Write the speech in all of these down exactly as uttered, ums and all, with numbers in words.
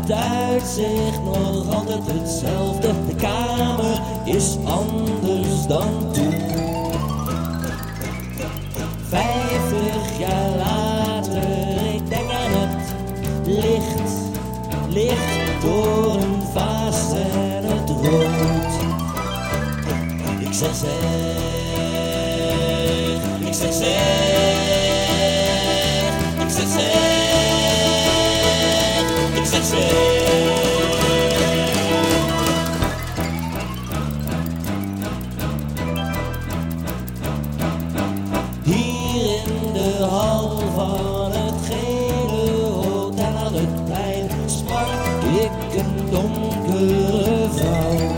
het uitzicht nog altijd hetzelfde. De kamer is anders dan toen. Vijftig jaar later, ik denk aan het licht, licht door een vaas en het rood. Ik zeg zeg, ik zeg zeg, ik zeg zeg, ik zeg zeg. Hier in de hal van het gele hotel aan het plein sprak ik een donkere vrouw.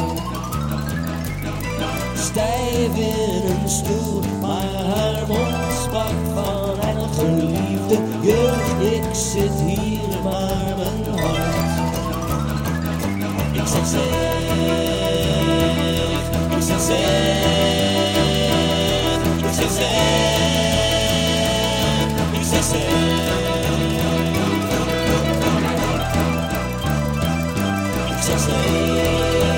Stijf in een stoel, maar haar mond sprak van heilige liefde. Jeugd, ik zit hier, maar mijn hart. Ik zeg zeg, ik zeg zeg, ik zeg zeg, ik zeg zeg. Ik zeg zeg.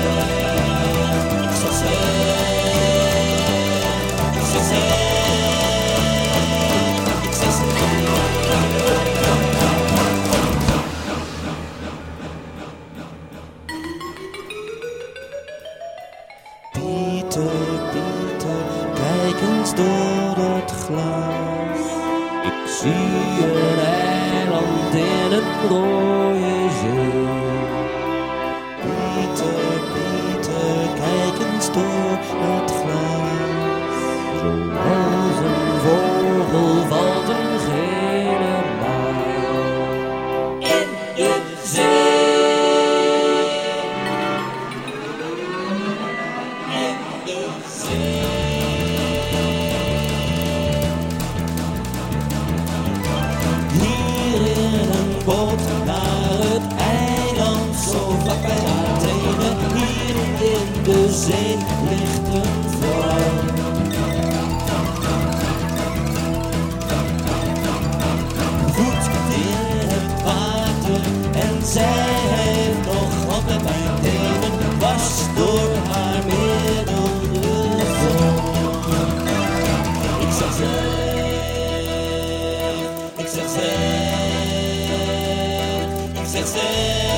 Pieter, Pieter, kijk eens door het glas. Ik zie een eiland in een rode zee. Pieter, Pieter, kijk eens door het glas. Zoals een vogel valt een gele bal in de zee. Hier in een boot naar het eiland, zo vlak bij Athene. Hier in de zee ligt een vrouw. Voet in het water en zij heeft nog altijd mijn tenen. Was door haar middel de zon. Ik zeg zeg, ik zeg zeg, ik zeg zeg,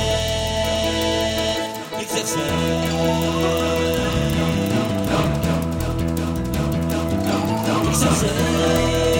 ik zeg zeg, ik zeg zeg.